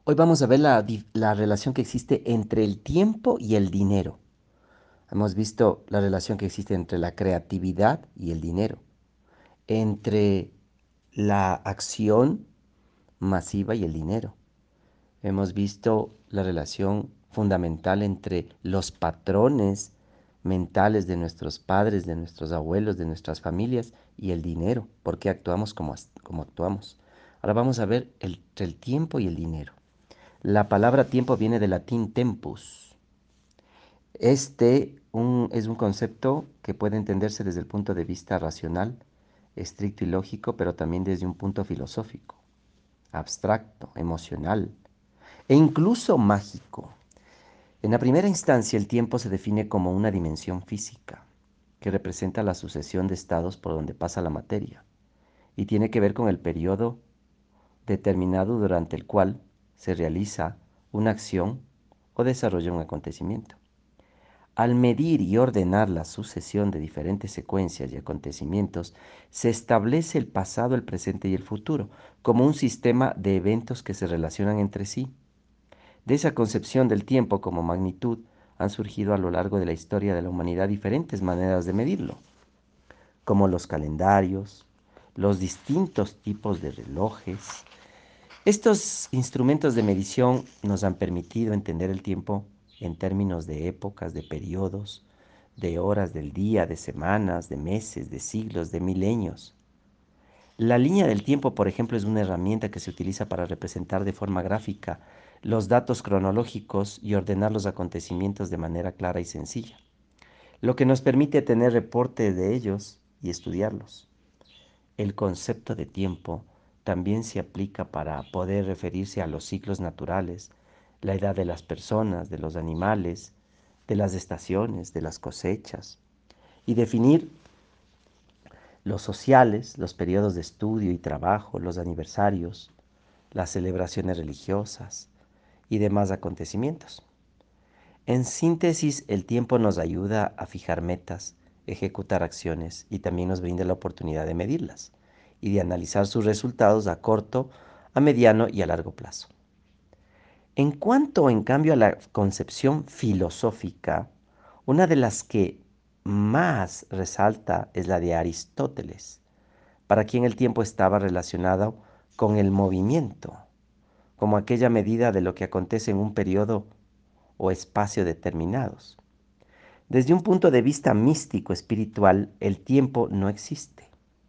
Hoy vamos a ver la relación que existe entre el tiempo y el dinero. Hemos visto la relación que existe entre la creatividad y el dinero, entre la acción masiva y el dinero. Hemos visto la relación fundamental entre los patrones mentales de nuestros padres, de nuestros abuelos, de nuestras familias y el dinero, por qué actuamos como actuamos. Ahora vamos a ver entre el tiempo y el dinero. La palabra tiempo viene del latín tempus. Es un concepto que puede entenderse desde el punto de vista racional, estricto y lógico, pero también desde un punto filosófico, abstracto, emocional e incluso mágico. En la primera instancia, el tiempo se define como una dimensión física que representa la sucesión de estados por donde pasa la materia y tiene que ver con el periodo determinado durante el cual se realiza una acción o desarrolla un acontecimiento. Al medir y ordenar la sucesión de diferentes secuencias y acontecimientos, se establece el pasado, el presente y el futuro, como un sistema de eventos que se relacionan entre sí. De esa concepción del tiempo como magnitud han surgido a lo largo de la historia de la humanidad diferentes maneras de medirlo, como los calendarios, los distintos tipos de relojes. Estos instrumentos de medición nos han permitido entender el tiempo en términos de épocas, de periodos, de horas del día, de semanas, de meses, de siglos, de milenios. La línea del tiempo, por ejemplo, es una herramienta que se utiliza para representar de forma gráfica los datos cronológicos y ordenar los acontecimientos de manera clara y sencilla, lo que nos permite tener reporte de ellos y estudiarlos. El concepto de tiempo también se aplica para poder referirse a los ciclos naturales, la edad de las personas, de los animales, de las estaciones, de las cosechas, y definir los sociales, los periodos de estudio y trabajo, los aniversarios, las celebraciones religiosas y demás acontecimientos. En síntesis, el tiempo nos ayuda a fijar metas, ejecutar acciones y también nos brinda la oportunidad de medirlas y de analizar sus resultados a corto, a mediano y a largo plazo. En cuanto, en cambio, a la concepción filosófica, una de las que más resalta es la de Aristóteles, para quien el tiempo estaba relacionado con el movimiento, como aquella medida de lo que acontece en un periodo o espacio determinados. Desde un punto de vista místico espiritual, el tiempo no existe.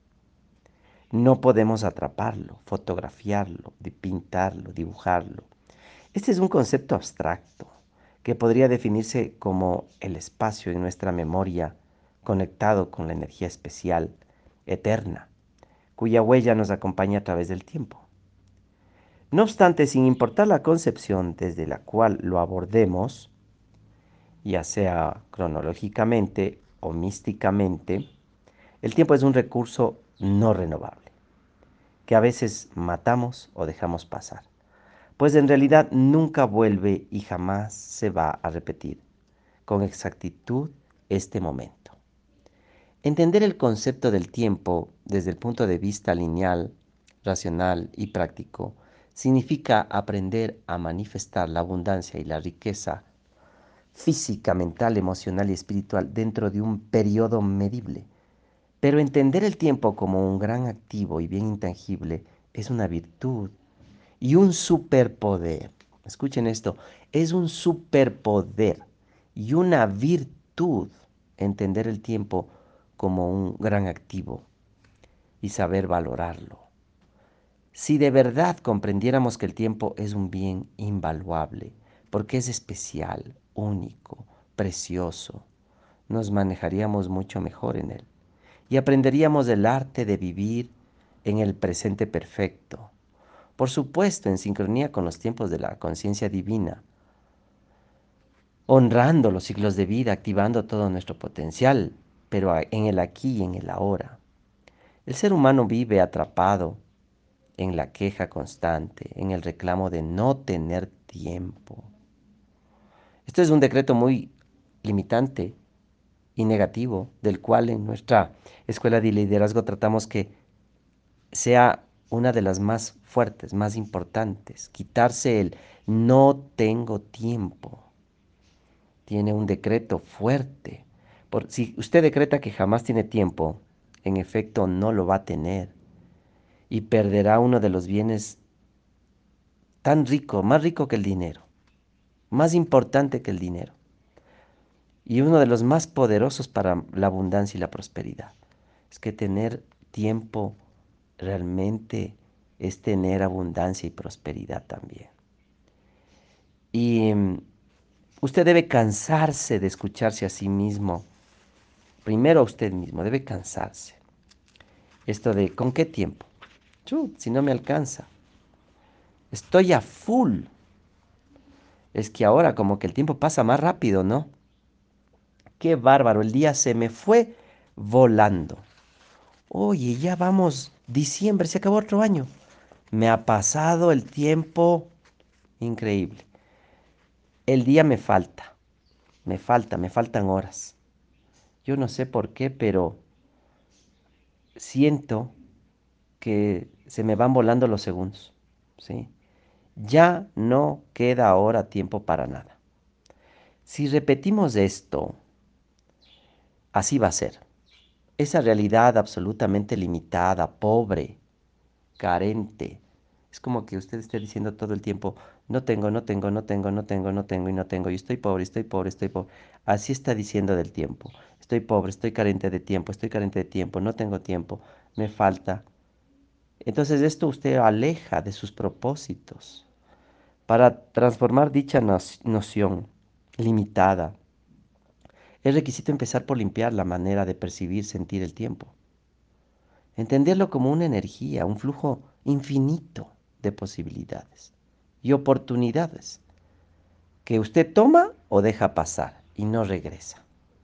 No podemos atraparlo, fotografiarlo, pintarlo, dibujarlo. Este es un concepto abstracto que podría definirse como el espacio en nuestra memoria conectado con la energía especial, eterna, cuya huella nos acompaña a través del tiempo. No obstante, sin importar la concepción desde la cual lo abordemos, ya sea cronológicamente o místicamente, el tiempo es un recurso no renovable, que a veces matamos o dejamos pasar, pues en realidad nunca vuelve y jamás se va a repetir con exactitud este momento. Entender el concepto del tiempo desde el punto de vista lineal, racional y práctico significa aprender a manifestar la abundancia y la riqueza física, mental, emocional y espiritual dentro de un periodo medible. Pero entender el tiempo como un gran activo y bien intangible es una virtud y un superpoder. Escuchen esto, es un superpoder y una virtud entender el tiempo como un gran activo y saber valorarlo. Si de verdad comprendiéramos que el tiempo es un bien invaluable, porque es especial, único, precioso, nos manejaríamos mucho mejor en él y aprenderíamos el arte de vivir en el presente perfecto, por supuesto en sincronía con los tiempos de la conciencia divina, honrando los ciclos de vida, activando todo nuestro potencial, pero en el aquí y en el ahora. El ser humano vive atrapado en la queja constante, en el reclamo de no tener tiempo. Esto es un decreto muy limitante y negativo, del cual en nuestra escuela de liderazgo tratamos que sea una de las más fuertes, más importantes. Quitarse el no tengo tiempo. Tiene un decreto fuerte. Si usted decreta que jamás tiene tiempo, en efecto no lo va a tener y perderá uno de los bienes tan rico, más rico que el dinero, más importante que el dinero y uno de los más poderosos para la abundancia y la prosperidad. Es que tener tiempo realmente es tener abundancia y prosperidad también. Y usted debe cansarse de escucharse a sí mismo. Primero a usted mismo, debe cansarse. Esto de, ¿con qué tiempo? Chut, si no me alcanza. Estoy a full. Es que ahora como que el tiempo pasa más rápido, ¿no? Qué bárbaro, el día se me fue volando. Oye, ya vamos, diciembre, se acabó otro año. Me ha pasado el tiempo increíble. El día me faltan horas. Yo no sé por qué, pero siento que se me van volando los segundos, ¿sí? Ya no queda ahora tiempo para nada. Si repetimos esto, así va a ser. Esa realidad absolutamente limitada, pobre, carente, es como que usted esté diciendo todo el tiempo, no tengo, no tengo, no tengo, no tengo, no tengo y no tengo, y estoy pobre, estoy pobre, estoy pobre. Así está diciendo del tiempo. Estoy pobre, estoy carente de tiempo, estoy carente de tiempo, no tengo tiempo, me falta. Entonces esto usted aleja de sus propósitos. Para transformar dicha noción limitada, es requisito empezar por limpiar la manera de percibir, sentir el tiempo. Entenderlo como una energía, un flujo infinito de posibilidades y oportunidades que usted toma o deja pasar y no regresa.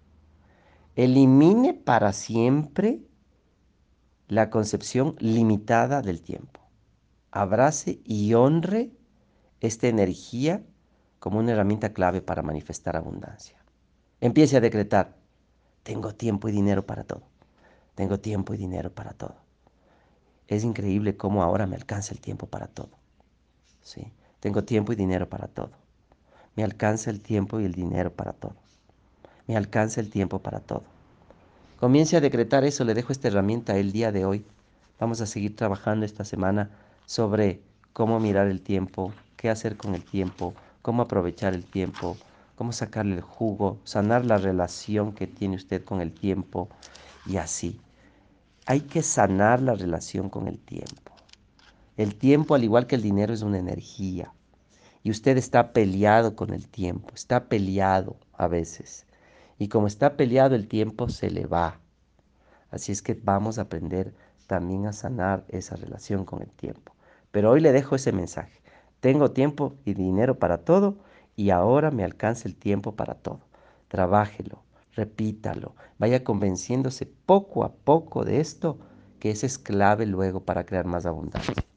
Elimine para siempre la concepción limitada del tiempo. Abrace y honre esta energía como una herramienta clave para manifestar abundancia. Empiece a decretar, tengo tiempo y dinero para todo. Tengo tiempo y dinero para todo. Es increíble cómo ahora me alcanza el tiempo para todo. ¿Sí? Tengo tiempo y dinero para todo. Me alcanza el tiempo y el dinero para todo. Me alcanza el tiempo para todo. Comience a decretar eso, le dejo esta herramienta el día de hoy. Vamos a seguir trabajando esta semana sobre cómo mirar el tiempo, qué hacer con el tiempo, cómo aprovechar el tiempo, cómo sacarle el jugo, sanar la relación que tiene usted con el tiempo y así. Hay que sanar la relación con el tiempo. El tiempo, al igual que el dinero, es una energía. Y usted está peleado con el tiempo, está peleado a veces. Y como está peleado el tiempo, se le va. Así es que vamos a aprender también a sanar esa relación con el tiempo. Pero hoy le dejo ese mensaje. Tengo tiempo y dinero para todo y ahora me alcanza el tiempo para todo. Trabájelo, repítalo, vaya convenciéndose poco a poco de esto, que ese es clave luego para crear más abundancia.